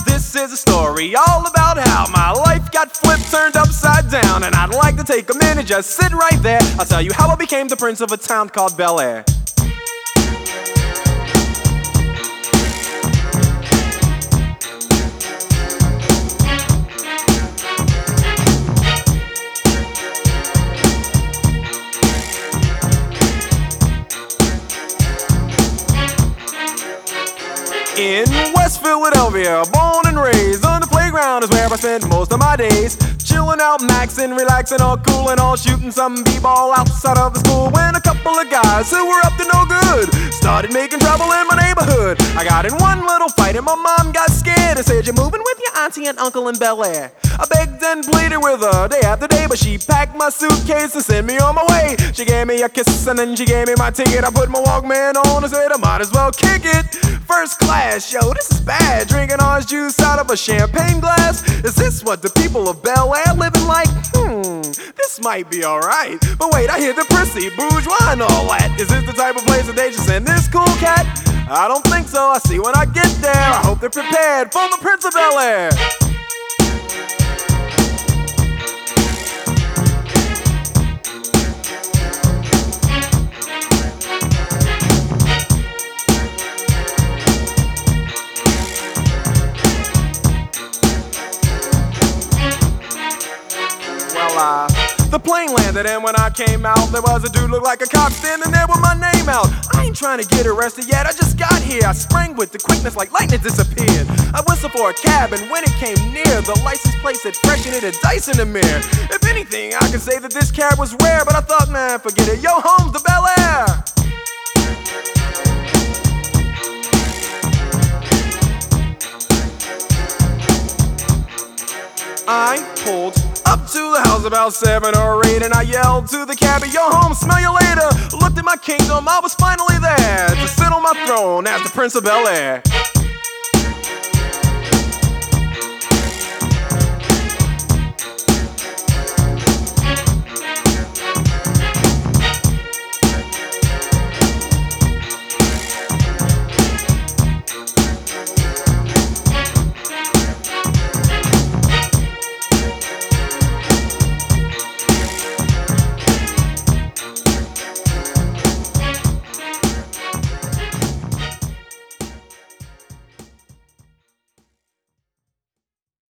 This is a story all about how my life got flipped, turned upside down. And I'd like to take a minute, just sit right there. I'll tell you how I became the prince of a town called Bel Air. In West Philadelphia, born and raised, on the playground is where I spent most of my days. Chilling out, maxing, relaxing, all cool and all, shooting some b-ball outside of the school. When a couple of guys who were up to no good started making trouble in my neighborhood. I got in one little fight and my mom got scared and said, "You're moving with your auntie and uncle in Bel Air." I begged and pleaded with her day after day, but she packed my suitcase and sent me on my way. She gave me a kiss and then she gave me my ticket. I put my Walkman on and said I might as well kick it. First class, yo, this is bad. Drinking orange juice out of a champagne glass. Is this what the people of Bel Air living like? This might be alright. But wait, I hear the prissy, bourgeois and all that. Is this the type of place that they just send this cool cat? I don't think so. I see when I get there. I hope they're prepared for the Prince of Bel Air. The plane landed and when I came out, there was a dude looked like a cop standing there with my name out. I ain't trying to get arrested yet, I just got here. I sprang with the quickness like lightning disappeared. I whistled for a cab and when it came near, the license plate said fresh and it had dice in the mirror. If anything, I could say that this cab was rare, but I thought, man, forget it. Yo, home's the Bel Air. I pulled up to the house about 7 or 8 and I yelled to the cabbie, "Yo, home, smell you later." Looked at my kingdom, I was finally there to sit on my throne as the Prince of Bel Air.